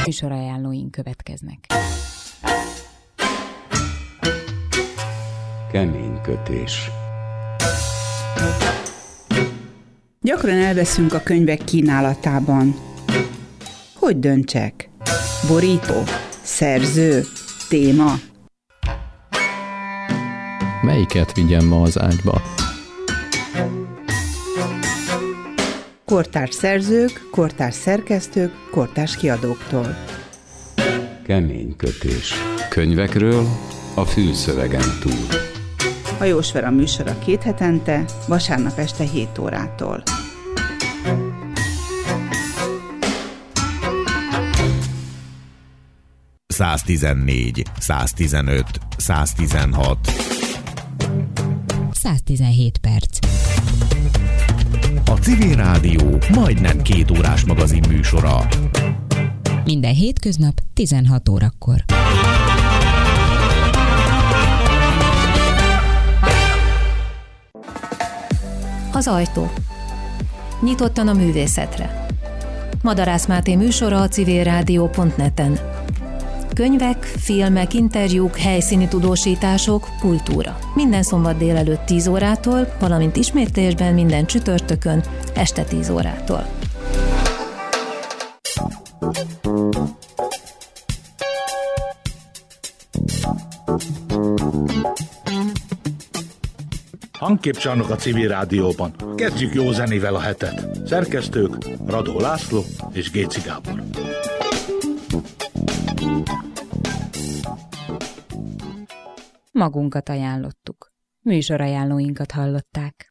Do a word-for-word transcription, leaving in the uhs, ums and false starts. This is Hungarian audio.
Műsorajánlóink következnek. Keménykötés. Gyakran elveszünk a könyvek kínálatában. Hogy döntsek? Borító? Szerző? Téma? Melyiket vigyem ma az ágyba? Kortárs szerzők, kortárs szerkesztők, kortárs kiadóktól. Keménykötés. Könyvekről a fülszövegen túl. Hajós Vera műsora két hetente, vasárnap este hét órától. száztizennégy, száztizenöt, száztizenhat. száztizenhét perc. A Civil Rádió majdnem két órás magazin műsora. Minden hétköznap tizenhat órakor. Az ajtó. Nyitottan a művészetre. Madarász Máté műsora a civilrádió pont net-en. Könyvek, filmek, interjúk, helyszíni tudósítások, kultúra. Minden szombat délelőtt tíz órától, valamint ismétlésben minden csütörtökön este tíz órától. Hangképcsarnok a Civil Rádióban. Kezdjük jó zenével a hetet. Szerkesztők Radó László és Géci Gábor. Magunkat ajánlottuk. Műsorajánlóinkat hallották.